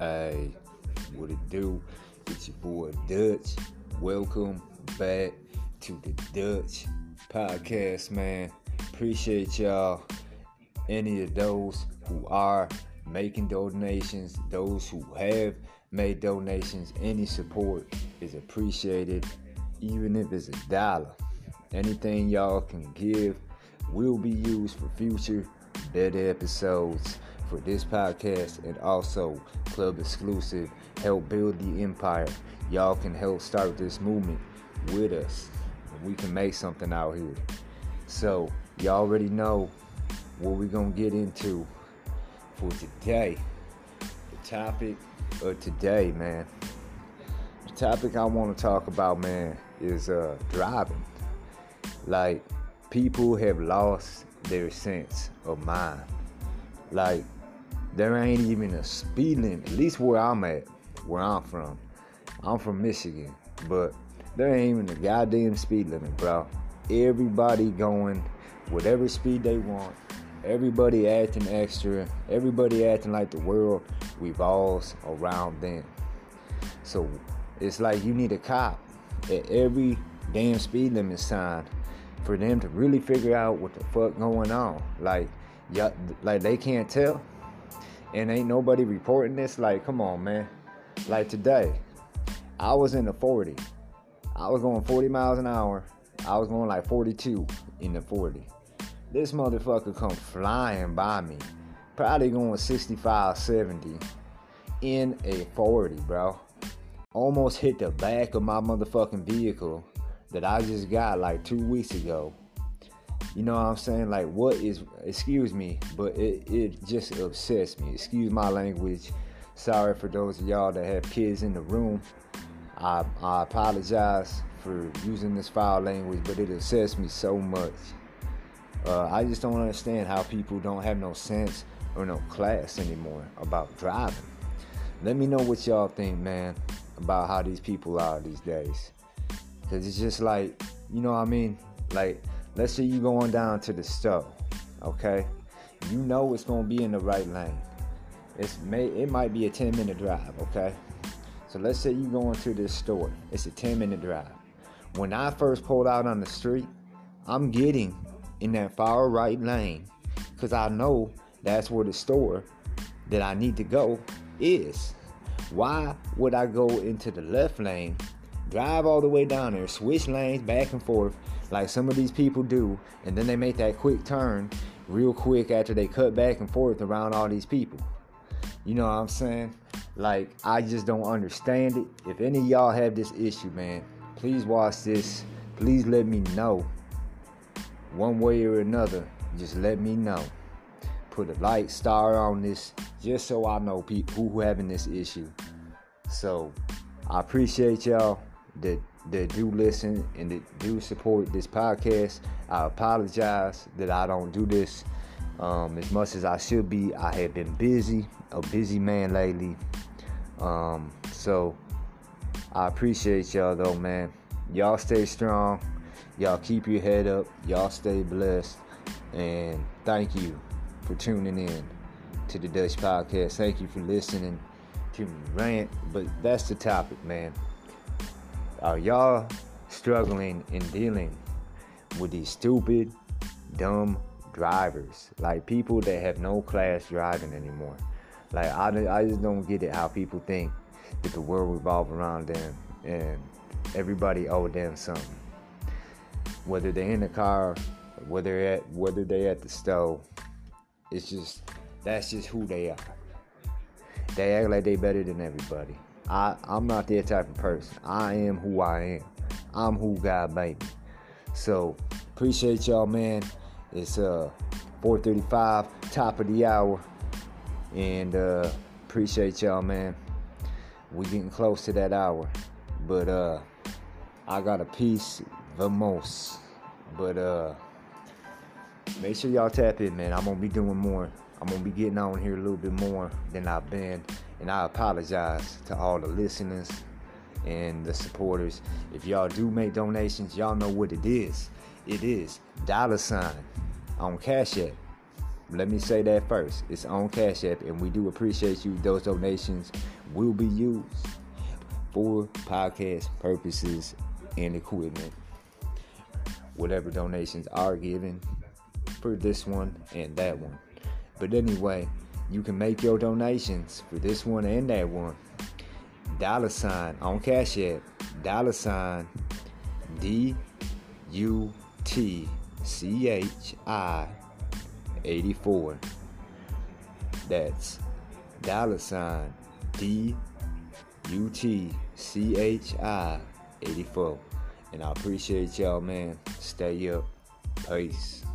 Hey, what it do? It's your boy Dutch. Welcome back to the Dutch podcast, man. Appreciate y'all. Any of those who are making donations, those who have made donations, any support is appreciated, even if it's $1. Anything y'all can give will be used for future better episodes for this podcast, and also club exclusive. Help build the empire. Y'all can help start this movement with us. We can make something out here. So y'all already know what we're gonna get into for today. The topic of today, man. The topic I want to talk about, man, is driving. Like, people have lost their sense of mind. Like, there ain't even a speed limit, at least where I'm at, where I'm from. I'm from Michigan, but there ain't even a goddamn speed limit, bro. Everybody going whatever speed they want. Everybody acting extra. Everybody acting like the world revolves around them. So it's like you need a cop at every damn speed limit sign for them to really figure out what the fuck going on. Like they can't tell. And ain't nobody reporting this. Like, come on, man. Like today, I was in the 40. I was going 40 miles an hour. I was going like 42 in the 40. This motherfucker come flying by me. Probably going 65, 70 in a 40, bro. Almost hit the back of my motherfucking vehicle that I just got like 2 weeks ago. You know what I'm saying? Like, excuse me, but it just upsets me. Excuse my language. Sorry for those of y'all that have kids in the room. I apologize for using this foul language, but it upsets me so much. I just don't understand how people don't have no sense or no class anymore about driving. Let me know what y'all think, man, about how these people are these days. Because it's just like, you know what I mean? Like, let's say you going down to the store, okay? You know it's going to be in the right lane. It might be a 10-minute drive, okay? So let's say you going to this store. It's a 10-minute drive. When I first pulled out on the street, I'm getting in that far right lane because I know that's where the store that I need to go is. Why would I go into the left lane, drive all the way down there, switch lanes back and forth like some of these people do, and then they make that quick turn real quick after they cut back and forth around all these people? You know what I'm saying? Like, I just don't understand it. If any of y'all have this issue, man, please watch this. Please let me know. One way or another, just let me know. Put a like, star on this, just so I know people who having this issue. So, I appreciate y'all that do listen and that do support this podcast. I apologize that I don't do this as much as I should be. I have been busy, a busy man lately. So I appreciate y'all though, man. Y'all stay strong. Y'all keep your head up. Y'all stay blessed. And thank you for tuning in to the Dutch podcast. Thank you for listening to me rant. But that's the topic, man. Are y'all struggling and dealing with these stupid, dumb drivers? Like, people that have no class driving anymore. Like, I just don't get it how people think that the world revolves around them and everybody owe them something. Whether they're in the car, whether they're at the stove, that's just who they are. They act like they better than everybody. I'm not that type of person. I am who I am. I'm who God made me. So, appreciate y'all, man. It's 4:35, top of the hour. And appreciate y'all, man. We getting close to that hour. But I got a piece vamos. But make sure y'all tap in, man. I'm going to be doing more. I'm going to be getting on here a little bit more than I've been. And I apologize to all the listeners and the supporters. If y'all do make donations, y'all know what it is. It is $, on Cash App. Let me say that first. It's on Cash App, and we do appreciate you. Those donations will be used for podcast purposes and equipment. Whatever donations are given for this one and that one. But anyway, you can make your donations for this one and that one. $ on Cash App, $DUTCHI84. That's $DUTCHI84. And I appreciate y'all, man. Stay up. Peace.